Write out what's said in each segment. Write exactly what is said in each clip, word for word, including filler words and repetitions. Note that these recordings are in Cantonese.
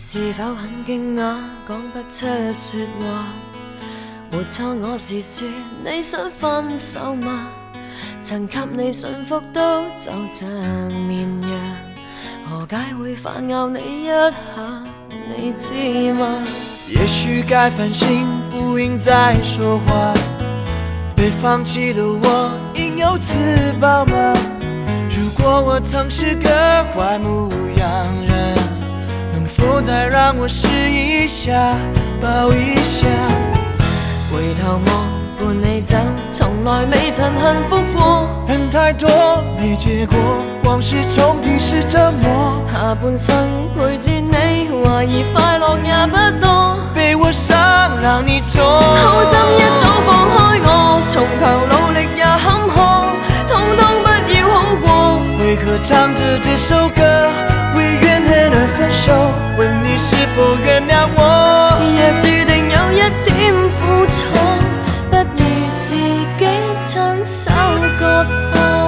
是否很惊讶，讲不出说话？没错，我是说你想分手吗？曾给你驯服到就像绵羊，何解会反咬你一下？你知吗？ 也许该反省，不应再说话。被放弃的我，应有自保吗？如果我曾是个坏牧羊人，能否再让我试一下，抱一下？ 回头望伴你走，从来未曾幸福过。 恨太多没结果，往事重提是折磨。 下半生陪住你，怀疑快乐也不多。 被我伤让你痛， 好心一早放开我，從頭努力也坎坷，通通不要好過。 为何唱着这首歌，为怨恨而分手？问你是否原谅我？ 若注定有一點苦楚，不如自己親手割破。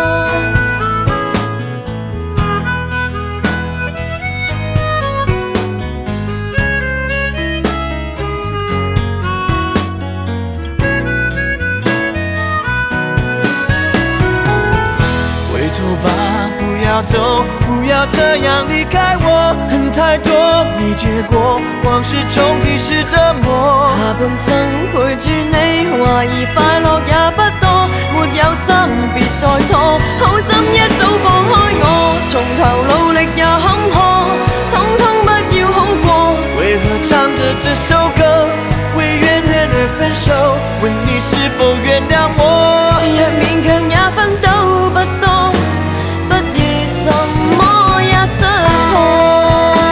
回头吧，不要走，不要这样离开我。恨太多没结果，往事重提是折磨。 下半生陪住你，懷疑快樂也不多。沒有心別再拖，好心一早放開我，從頭努力也坎坷，通通不要好過。 为何唱着这首歌，为怨恨而分手？问你是否原谅我？ 若勉強也分到不多，不如什麼也傷破。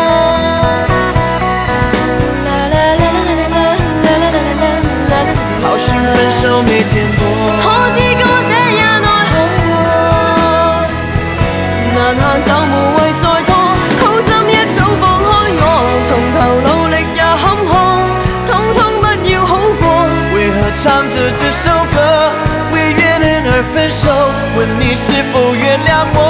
好心分手没甜果， 可知歌者也奈何，難行就無謂再拖。好心一早放開我，從頭努力也坎坷，通通不要好過。 为何唱着这首歌，为怨恨而分手？问你是否原谅我？